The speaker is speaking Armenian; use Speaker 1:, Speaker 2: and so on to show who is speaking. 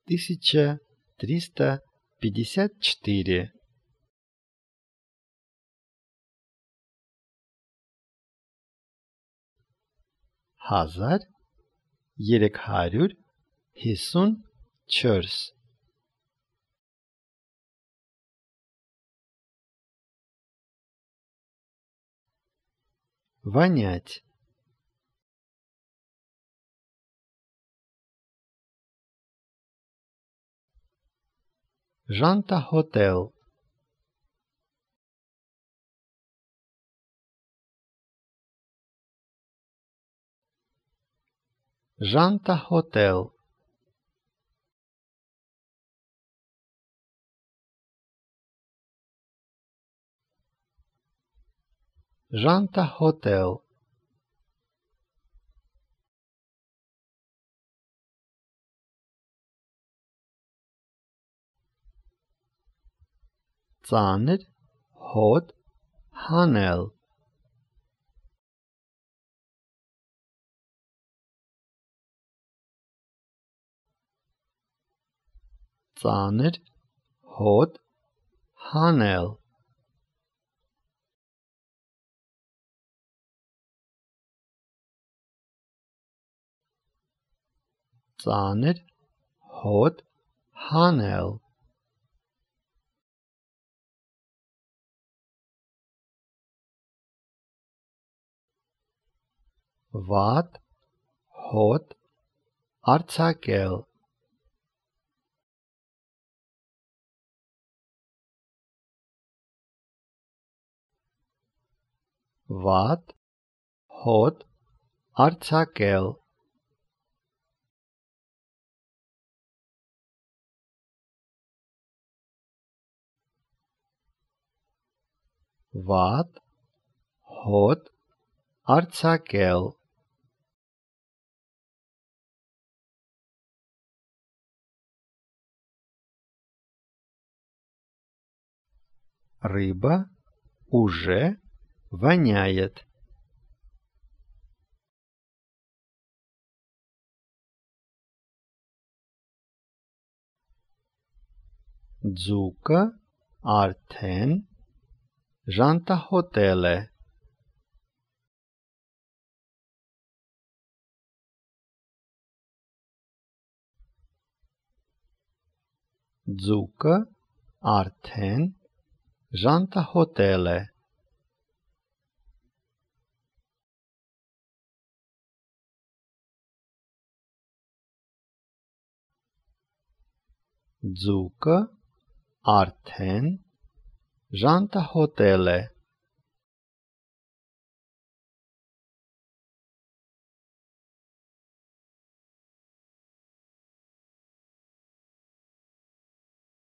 Speaker 1: 1354 1354 Вонять. Жанта хотел. Жанта хотел. Жанта хотел. Ծանր հոտ հանել. Ծանր հոտ հանել. Ծանր հոտ հանել. Վատ հոտ արձակել. Վատ հոտ արձակել. Վատ հոտ արձակել. Рыба уже воняет. Ձուկը արդեն ժանտահոտել է. Ձուկը արդեն ժանտահոտել է. Ձուկը արդեն ժանտահոտել է.